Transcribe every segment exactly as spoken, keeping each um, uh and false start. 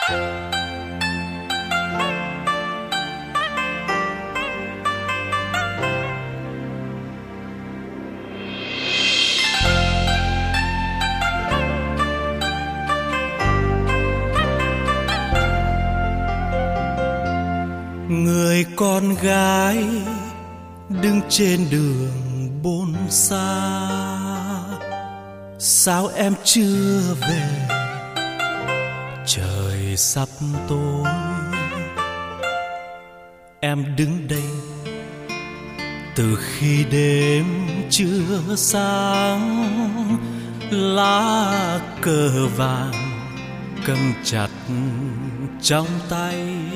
Người con gái đứng trên đường bốn xa, sao em chưa về? Trời sắp tối, em đứng đây từ khi đêm chưa sáng. Lá cờ vàng cầm chặt trong tay,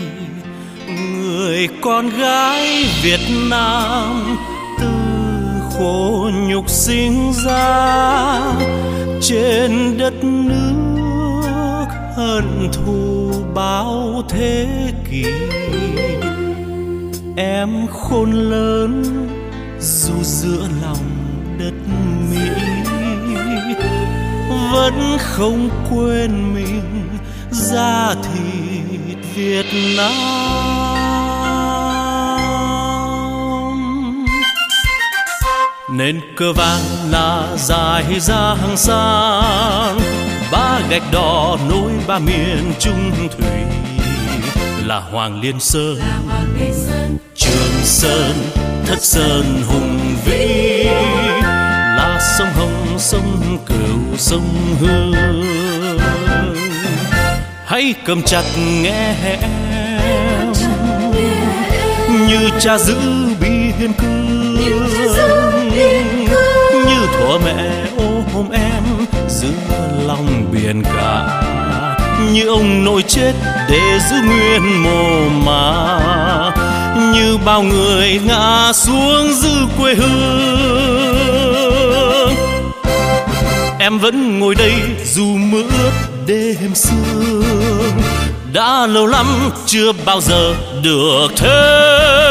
người con gái Việt Nam từ khổ nhục sinh ra trên đất nước hận thù bao thế kỷ. Em khôn lớn dù giữa lòng đất Mỹ, vẫn không quên mình da thịt Việt Nam. Nên cờ vàng là dài ra hàng san, ba gạch đỏ nối ba miền Trung thủy, là Hoàng Liên Sơn, Trường Sơn, Thất Sơn hùng vĩ, là sông Hồng, sông Cửu, sông Hương. Hãy cầm chặt nghe em như cha giữ biên cương, như thuở mẹ ôm em giữa lòng biển cả, như ông nội chết để giữ nguyên mồ mả, như bao người ngã xuống giữ quê hương. Em vẫn ngồi đây dù mưa ướt đêm sương, đã lâu lắm chưa bao giờ được thế.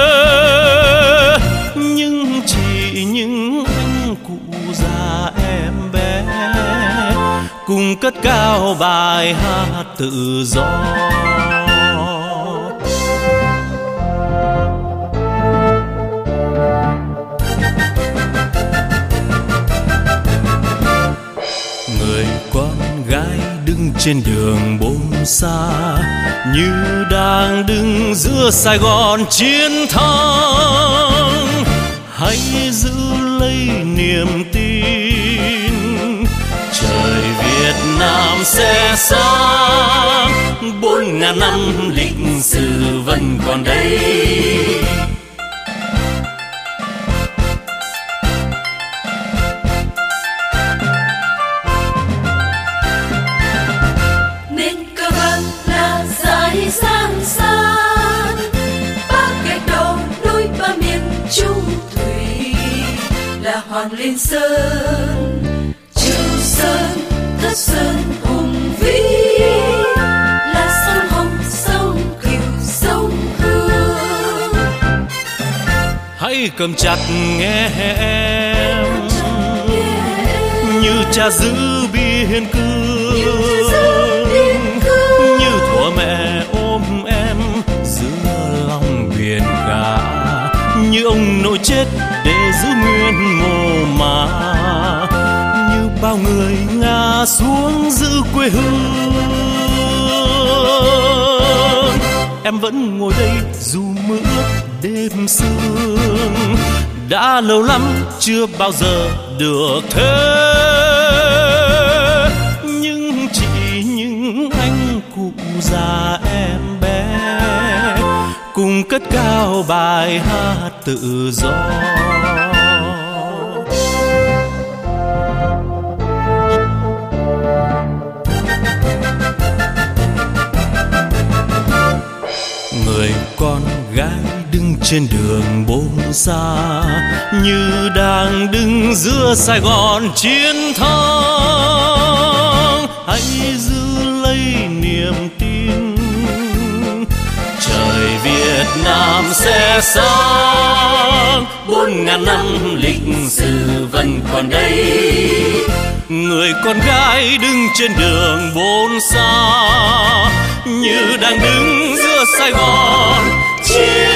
Nhưng chỉ những anh cụ già em bé cùng cất cao bài hát tự do. Người con gái đứng trên đường bốn xa, như đang đứng giữa Sài Gòn chiến thắng. Hãy giữ lấy niềm tin, trời Việt Nam sẽ sáng, bốn ngàn năm lịch sử vẫn còn đây. Sang san ba gạch đầu nối ba miền Trung thủy, là Hoàng Liên Sơn, Trường Sơn, Thất Sơn hùng vĩ, là sông Hồng, sông Cửu, sông Hương. Hãy cầm chặt nghe em như cha giữ biên cương, như thuở mẹ ôm em giữa lòng biển cả, như ông nội chết để giữ nguyên mồ mả, như bao người ngã xuống giữ quê hương. Em vẫn ngồi đây dù mưa ướt đêm sương, đã lâu lắm chưa bao giờ được thế. Nhưng chỉ những anh cụ già em bé cùng cất cao bài hát tự do. Người con gái đứng trên đường bốn xa, như đang đứng giữa Sài Gòn chiến thắng. Hãy giữ lấy niềm tin, trời Việt Nam sẽ sáng, bốn ngàn năm lịch sử vẫn còn đây. Người con gái đứng trên đường bốn xa, như đang đứng giữa Sài Gòn. Chiến